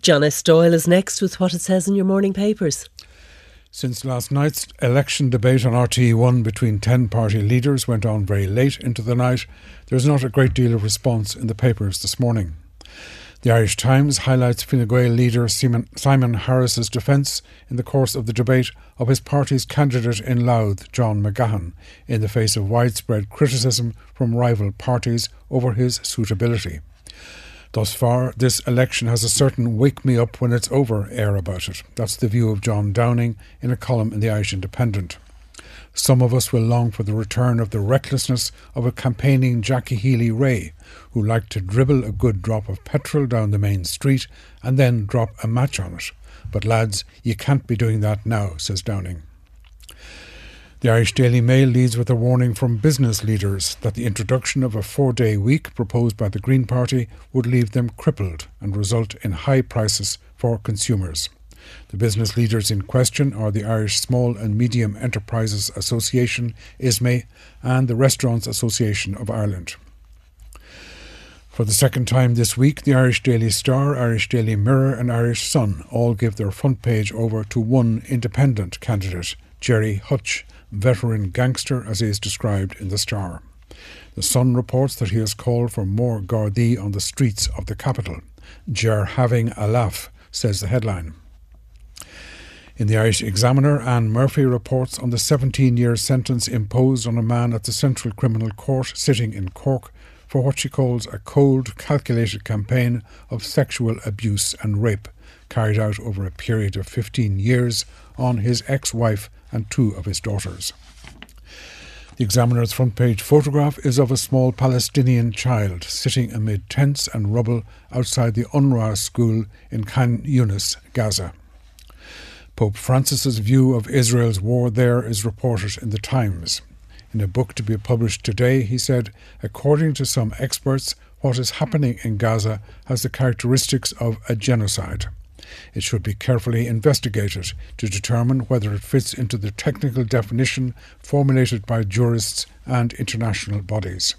John S. Doyle is next with what it says in your morning papers. Since last night's election debate on RTE1 between 10 party leaders went on very late into the night, there's not a great deal of response in the papers this morning. The Irish Times highlights Fine Gael leader Simon Harris's defence in the course of the debate of his party's candidate in Louth, John McGahon, in the face of widespread criticism from rival parties over his suitability. Thus far, this election has a certain wake-me-up-when-it's-over air about it. That's the view of John Downing in a column in the Irish Independent. Some of us will long for the return of the recklessness of a campaigning Jackie Healy-Rae, who liked to dribble a good drop of petrol down the main street and then drop a match on it. But lads, you can't be doing that now, says Downing. The Irish Daily Mail leads with a warning from business leaders that the introduction of a 4-day week proposed by the Green Party would leave them crippled and result in high prices for consumers. The business leaders in question are the Irish Small and Medium Enterprises Association, ISME, and the Restaurants Association of Ireland. For the second time this week, the Irish Daily Star, Irish Daily Mirror and Irish Sun all give their front page over to one independent candidate, Gerry Hutch, veteran gangster as he is described in the Star. The Sun reports that he has called for more Gardaí on the streets of the capital. Ger having a laugh, says the headline. In the Irish Examiner, Anne Murphy reports on the 17-year sentence imposed on a man at the Central Criminal Court sitting in Cork for what she calls a cold, calculated campaign of sexual abuse and rape carried out over a period of 15 years on his ex-wife and 2 of his daughters. The Examiner's front page photograph is of a small Palestinian child sitting amid tents and rubble outside the UNRWA school in Khan Yunis, Gaza. Pope Francis's view of Israel's war there is reported in the Times. In a book to be published today, he said, according to some experts, what is happening in Gaza has the characteristics of a genocide. It should be carefully investigated to determine whether it fits into the technical definition formulated by jurists and international bodies.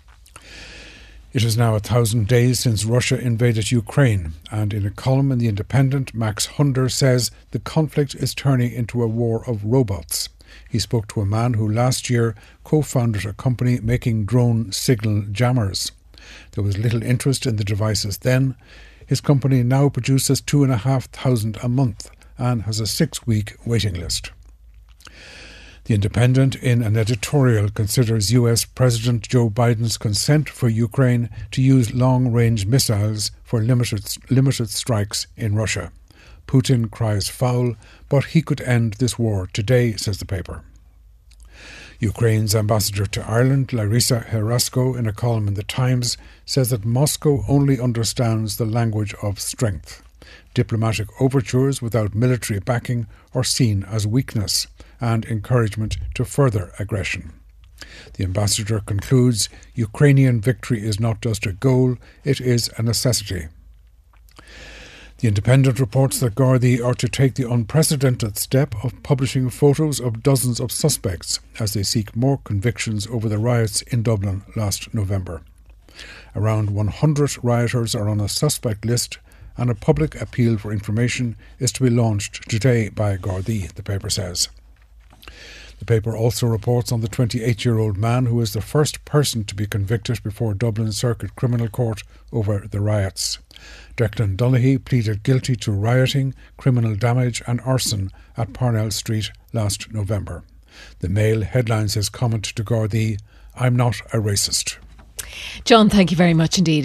It is now 1,000 days since Russia invaded Ukraine, and in a column in The Independent, Max Hunder says the conflict is turning into a war of robots. He spoke to a man who last year co-founded a company making drone signal jammers. There was little interest in the devices then. His company now produces 2,500 a month and has a 6-week waiting list. The Independent, in an editorial, considers US President Joe Biden's consent for Ukraine to use long-range missiles for limited strikes in Russia. Putin cries foul, but he could end this war today, says the paper. Ukraine's ambassador to Ireland, Larisa Herasko, in a column in The Times, says that Moscow only understands the language of strength. Diplomatic overtures without military backing are seen as weakness and encouragement to further aggression. The ambassador concludes, Ukrainian victory is not just a goal, it is a necessity. The Independent reports that Gardaí are to take the unprecedented step of publishing photos of dozens of suspects as they seek more convictions over the riots in Dublin last November. Around 100 rioters are on a suspect list, and a public appeal for information is to be launched today by Gardaí, the paper says. The paper also reports on the 28-year-old man who is the first person to be convicted before Dublin Circuit Criminal Court over the riots. Declan Donaghy pleaded guilty to rioting, criminal damage and arson at Parnell Street last November. The Mail headlines his comment to Gardaí, "I'm not a racist." John, thank you very much indeed.